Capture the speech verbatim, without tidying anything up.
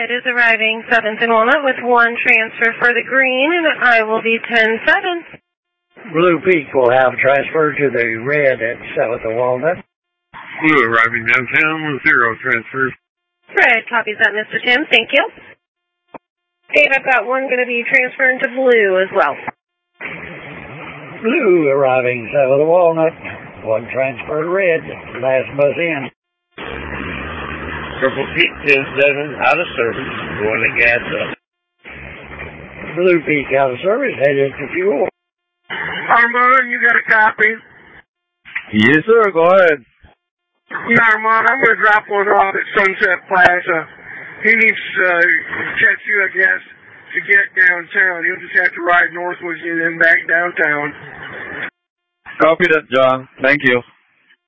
Red is arriving seventh and Walnut with one transfer for the green, and I will be ten seven. Blue Peak will have transfer to the red at seventh and Walnut. Blue arriving downtown with zero transfers. Red copies that, Mister Tim. Thank you. Dave, I've got one going to be transferring to blue as well. Blue arriving seventh and Walnut. One transfer to red. Last bus in. Purple Peak ten seven out of service. Going to gas up. Blue Peak out of service. Headed to fuel. Armand, you got a copy? Yes, sir. Go ahead. Yeah, Armand, I'm going to drop one off at Sunset Plaza. He needs to uh, catch you, I guess, to get downtown. He'll just have to ride north with you and then back downtown. Copy that, John. Thank you.